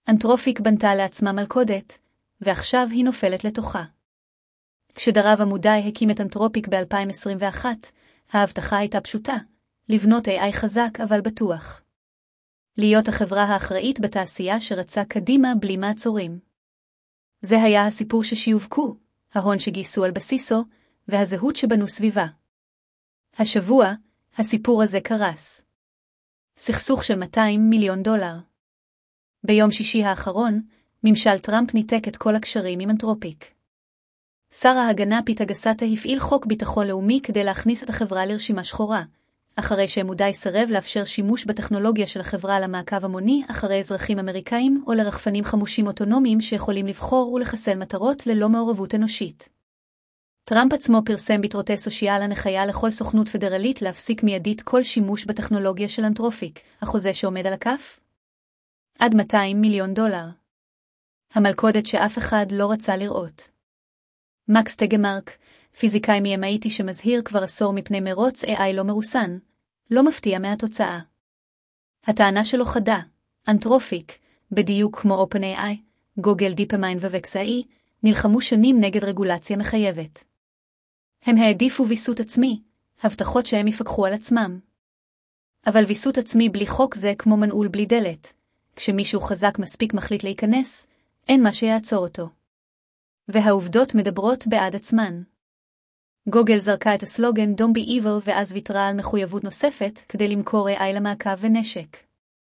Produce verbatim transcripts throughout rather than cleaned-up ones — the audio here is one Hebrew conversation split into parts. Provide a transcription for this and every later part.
אנתרופיק בנתה לעצמה מלכודת, ועכשיו היא נופלת לתוכה. כשדרב עמודי הקים את אנתרופיק ב-אלפיים עשרים ואחת, ההבטחה הייתה פשוטה, לבנות איי איי חזק אבל בטוח. להיות החברה האחראית בתעשייה שרצה קדימה בלי מעצורים. זה היה הסיפור ששיווקו, ההון שגייסו על בסיסו, והזהות שבנו סביבה. השבוע, הסיפור הזה קרס. סכסוך של מאתיים מיליון דולר. ביום שישי האחרון, ממשל טראמפ ניתק את כל הקשרים עם אנתרופיק. שר ההגנה פיט אגסטה הפעיל חוק ביטחון לאומי כדי להכניס את החברה לרשימה שחורה, אחרי שעמודי סירב לאפשר שימוש בטכנולוגיה של החברה למעקב המוני אחרי אזרחים אמריקאים או לרחפנים חמושים אוטונומיים שיכולים לבחור ולחסל מטרות ללא מעורבות אנושית. טראמפ עצמו פרסם בתרותי סושיאל הנחיה לכל סוכנות פדרלית להפסיק מיידית כל שימוש בטכנולוגיה של אנתרופיק, החוזה שעומד על הכף? עד מאתיים מיליון דולר. המלכודת שאף אחד לא רצה לראות. מקס טגמרק, פיזיקאי מ-אם איי טי שמזהיר כבר עשור מפני מרוץ איי איי לא מרוסן, לא מפתיע מהתוצאה. הטענה שלו חדה, אנתרופיק, בדיוק כמו OpenAI, גוגל דיפמיין וווקס-איי, נלחמו שנים נגד רגולציה מחייבת. הם העדיפו ויסות עצמי, הבטחות שהם יפקחו על עצמם. אבל ויסות עצמי בלי חוק זה כמו מנעול בלי דלת. כשמישהו חזק מספיק מחליט להיכנס, אין מה שיעצור אותו. והעובדות מדברות בעד עצמן. גוגל זרקה את הסלוגן Don't be evil ואז ויתרה על מחויבות נוספת כדי למכור איי איי למעקב ונשק.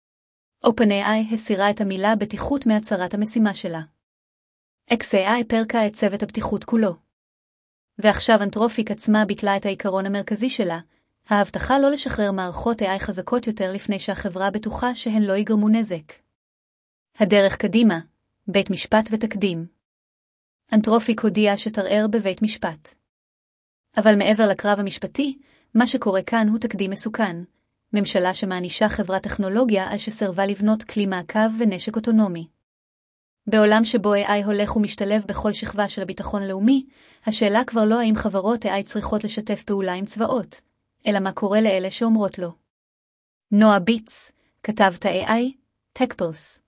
OpenAI הסירה את המילה בטיחות מהצהרת המשימה שלה. אקס איי איי פרקה את צוות הבטיחות כולו. ועכשיו אנתרופיק עצמה ביטלה את העיקרון המרכזי שלה, ההבטחה לא לשחרר מערכות איי איי חזקות יותר לפני שהחברה בטוחה שהן לא יגרמו נזק. הדרך קדימה, בית משפט ותקדים. אנתרופיק הודיע שתרער בבית משפט. אבל מעבר לקרב המשפטי, מה שקורה כאן הוא תקדים מסוכן. ממשלה שמענישה חברת טכנולוגיה על שסרבה לבנות כלי מעקב ונשק אוטונומי. בעולם שבו איי איי הולך ומשתלב בכל שכבה של הביטחון הלאומי, השאלה כבר לא האם חברות איי איי צריכות לשתף פעולה עם צבאות, אלא מה קורה לאלה שאומרות לו. נועה ביטס, כתבת איי איי, טקפלס.